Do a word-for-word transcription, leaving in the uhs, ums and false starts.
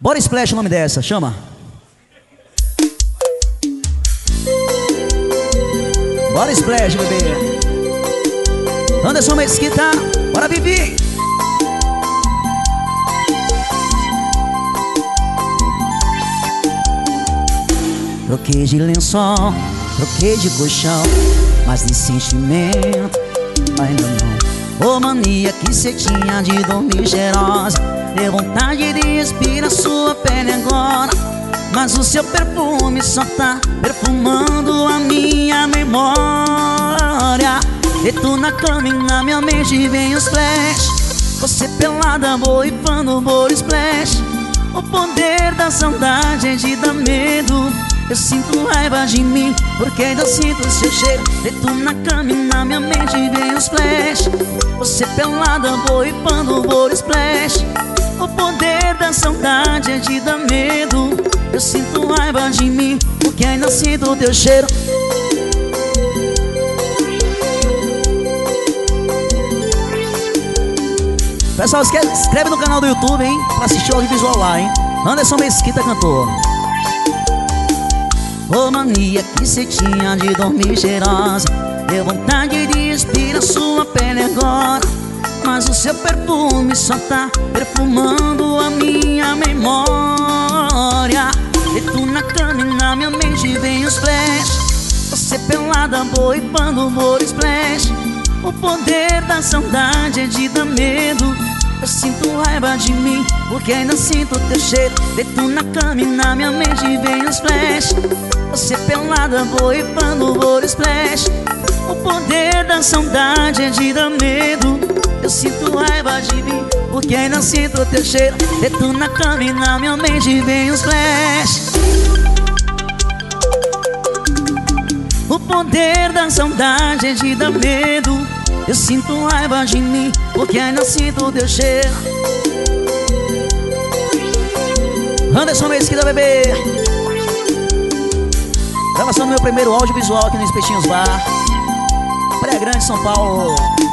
Bora Splash o nome dessa, chama. Bora Splash, bebê. Anderson Mesquita, bora Vivi. Troquei de lençol, troquei de colchão, mas de sentimento ainda não. Ô mania que cê tinha de dormir cheirosa, deu vontade de respirar sua pele agora, mas o seu perfume só tá perfumando a minha memória. E tu na cama e na minha mente vem os flash, você pelada borrifando bolo splash. O poder da saudade é de dar medo. Eu sinto raiva de mim, porque ainda sinto o seu cheiro. E tu na cama e na minha mente vem os flash, você pelada borrifando bolo splash. O poder da saudade é de dar medo. Eu sinto raiva de mim, porque ainda sinto o teu cheiro. Pessoal, escreve, escreve no canal do YouTube, hein, pra assistir o audiovisual lá, hein. Anderson Mesquita, cantor. Ô mania que cê tinha de dormir cheirosa, deu vontade de respirar sua pele agora, mas o seu perfume só tá perfumando a minha memória. E tu na cama e na minha mente vem os flash, você pelada borrifando bolo splash. O poder da saudade é de dar medo. Eu sinto raiva de mim, porque ainda sinto teu cheiro. E tu na cama e na minha mente vem os flash, você pelada borrifando bolo splash. O poder da saudade é de dar medo. Eu sinto raiva de mim, porque ainda sinto teu cheiro. E tu na cama e na minha mente vem os flash. O poder da saudade é de dar medo. Eu sinto raiva de mim, porque ainda sinto teu cheiro. Anderson Mesquita, bebê. Gravação do meu primeiro audiovisual aqui no Espetinhos Bar, Praia Grande, São Paulo.